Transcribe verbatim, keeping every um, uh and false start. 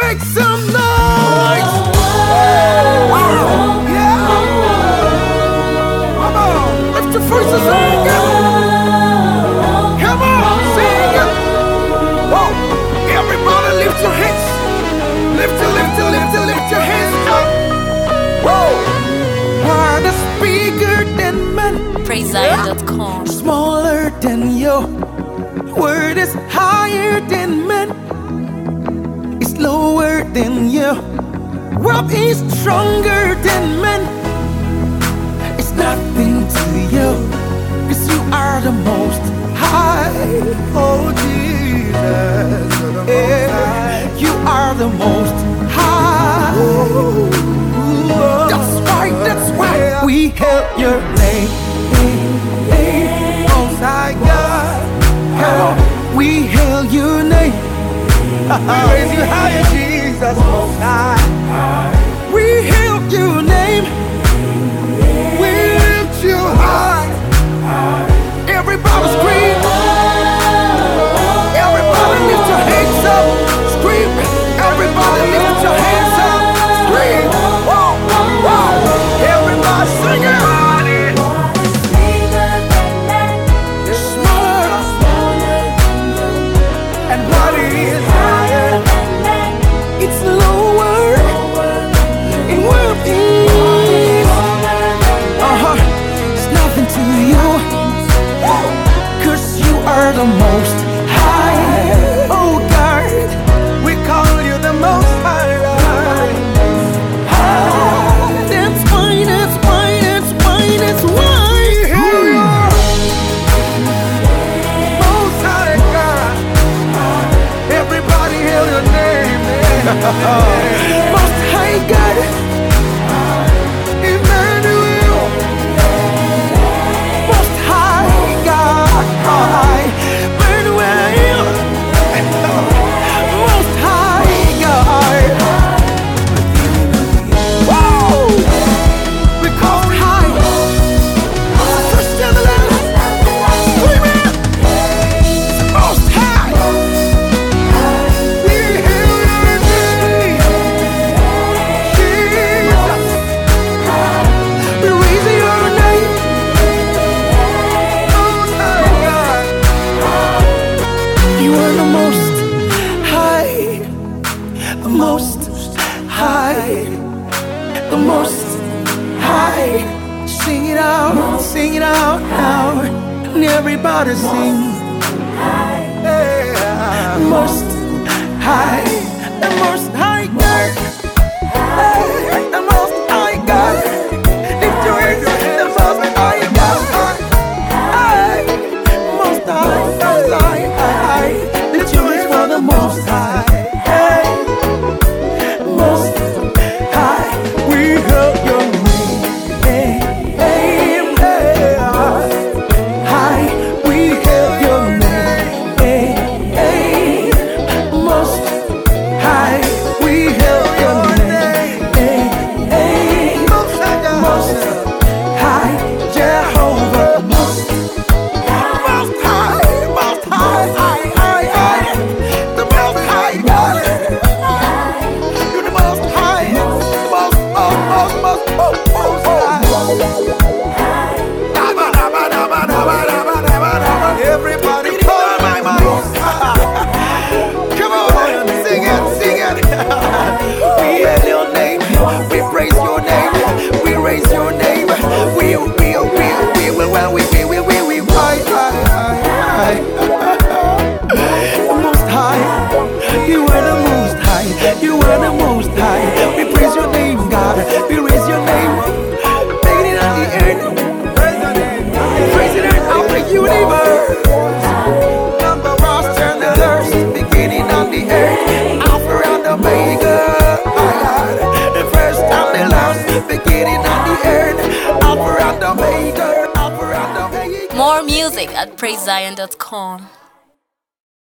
make some noise. Oh, yeah. Come on, lift your voices and go. Come on, sing it. Whoa. Everybody lift your hands. Lift your, lift your, lift your, lift your hands up. Whoa. Heart is bigger than man. praise zion dot com. Smaller than you. Word is higher than man. It's lower than you. Wealth is stronger than man. It's nothing to you, 'cause you are the most high. Oh Jesus, yeah, you are the most high. That's why, that's why we hail your name. Most high God, come on, we hail your name. We raise you higher, Jesus, most high. We hail your name. We lift you high. Everybody scream. Everybody lift your hands up. Scream. Everybody lift your hands up. Scream. Whoa, whoa. Everybody sing it. Smaller. And what is higher? It's lower. In worth is. Uh-huh. It's nothing to you, 'cause you are the most high. Oh God, we call you the most high. High. That's why, that's why, that's why, that's why. Most high God. Everybody hail your name. Most high God. Emmanuel. Most high God. Emmanuel. Most high God. Whoa! We call high. First and the last. Scream it. Most high. We hail your name. Jesus. We raise your name. Most high God. You are the most high. The most high. The most high. Sing it out. Sing it out now. And everybody sing. Yeah. Most high. The most high God. Hey, the most high God. Lift your hands. The most high God. Hey, most high, most high, high. Lift your hands for the most high. Hey, most high. We hail your name. Hey, hey, hey, high. We hail your name. Hey, hey, most high. We hail your name. Hey, hey, most high. Jehovah, most most high, most high, high, high, high. The most high God. You're the most high, the most, most, most, most, most, most high. Dabba, dabba, dabba, dabba, dabba, dabba, dabba. Everybody call my most high. Come on, sing it, sing it. We hail your name, we praise your name, we raise your name. We, we, we, we, we, well, we, we, we, we, we, high, high, high, high. The most high, you are the most high, you are the most high. We praise your name, God, we raise your name. Take it on the earth, praise it out the universe. Number roster and the earth, beginning on the earth, Alpha and Omega. The first and the last, beginning on the earth, Alpha and Omega, Alpha and Omega. More music at praise zion dot com.